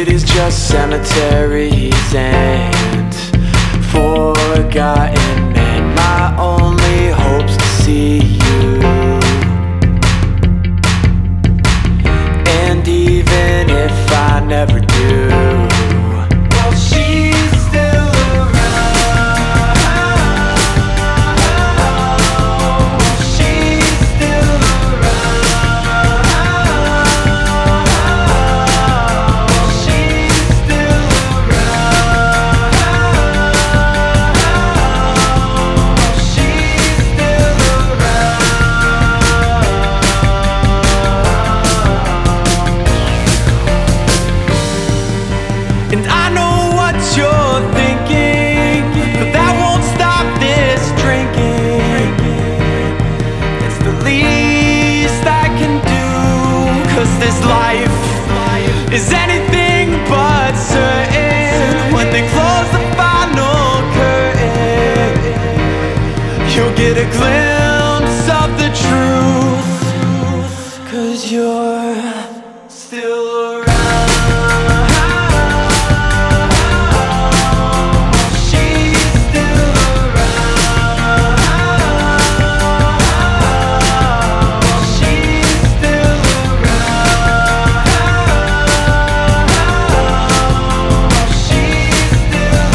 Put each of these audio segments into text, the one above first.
city's just cemeteries and forgotten men. My only hope's to see you. And even if I never do, well, she's still around. She's still around. She's still around. She's still around. And I know what you're thinking, but that won't stop this drinking. It's the least I can do, 'cause this life is anything but certain. When they close the final curtain, you'll get a glimpse of the truth, 'cause you're still around. She's still around. She's still around. She's still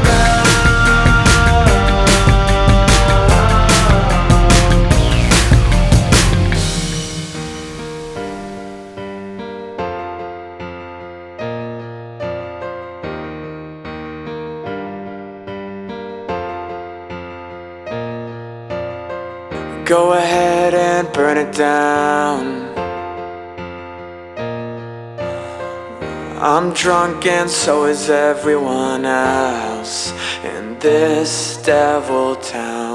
Go ahead and burn it down. I'm drunk and so is everyone else in this devil town.